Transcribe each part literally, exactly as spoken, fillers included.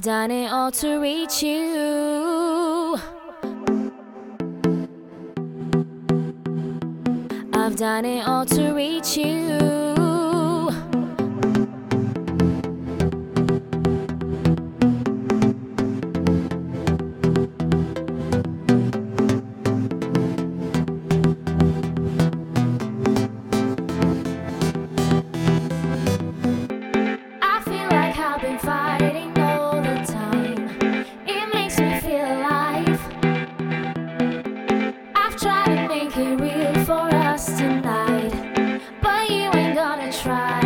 done it all to reach you. I've done it all to reach you. I feel like I've been fighting all the time. It makes me feel alive. I've tried to make it real for us tonight, but you ain't gonna try.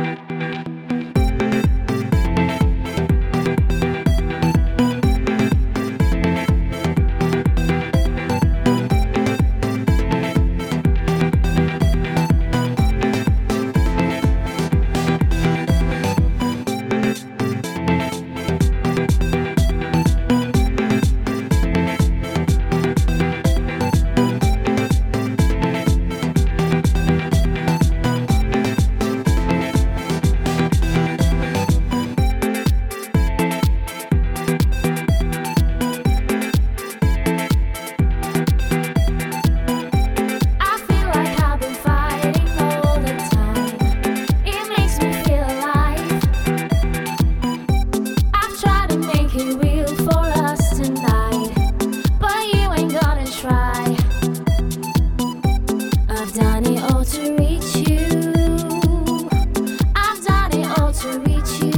I've done it all to reach you. I've done it all to reach you.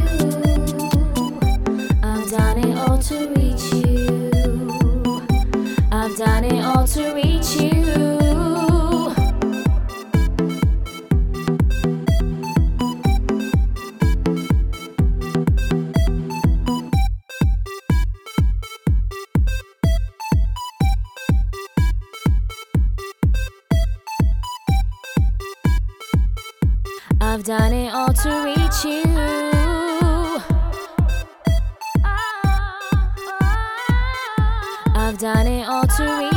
I've done it all to reach you. I've done it all to reach you. I've done it all to reach you. I've done it all to reach you.